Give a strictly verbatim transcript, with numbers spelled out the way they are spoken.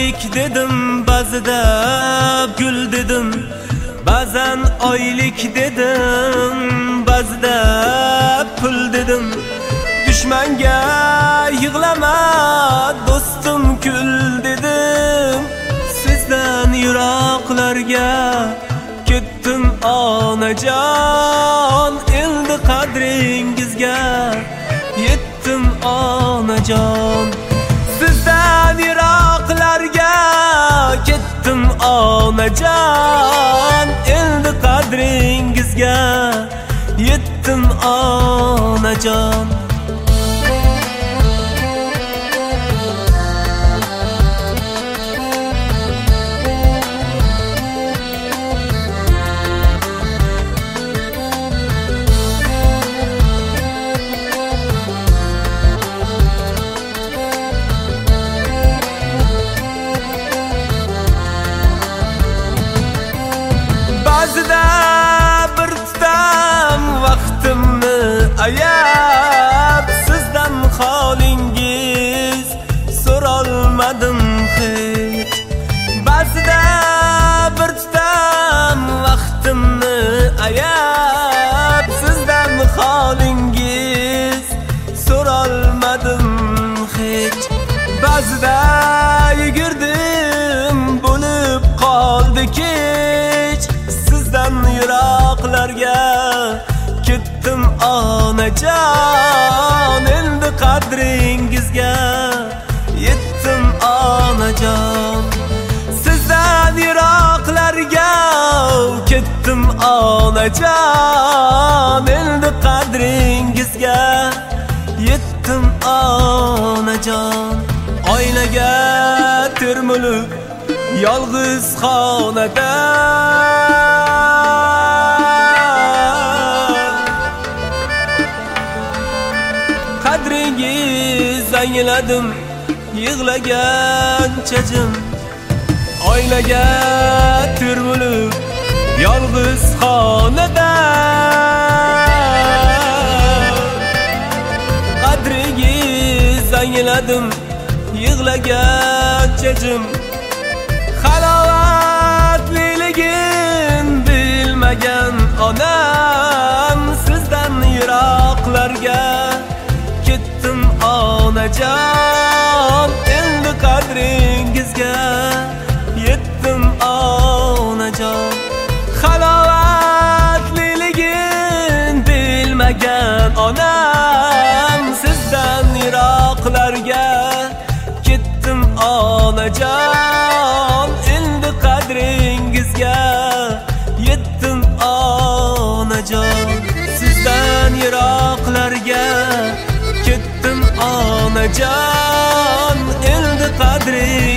oylik dedim, ba'zida gul dedim, ba'zan oylik dedim, ba'zida pul dedim. Düşmanga yig'lama do'stim kul dedim. Sizdan yiroqlarga ketdim onajon, endi qadringizga yetdim onajon. Sizdan yiroqlarga ketdim onajon, endi qadringizga yetdim onajon. Ba'zida bir tutam vaqtimni ayab, sizdan holingiz so'rolmadim hech. Ba'zida bir tutam vaqtimni ayab, sizdan holingiz so'rolmadim hech. Ba'zida yugurdim bo'lib qoldi kech, sizdan yiroqlarga ketdim onajon, endi qadringizga yetdim onajon. Sizdan yiroqlarga ketdim onajon, endi qadringizga yetdim onajon. Oynaga termulib yolg'iz xonada qadringiz angladim yig'lagancha jim. Oynaga termulib yolg'iz xonada qadringiz angladim yig'lagancha jim. Halovatliligin bilmagan onam, sizdan yiroqlarga ketdim onajon, endi qadringizga yetdim onajon. Halovatliligin bilmagan onam, sizdan yiroqlarga ketdim onajon, endi qadringizga yetdim onajon. Sizdan yiroqlarga ketdim onajon, endi qadringizga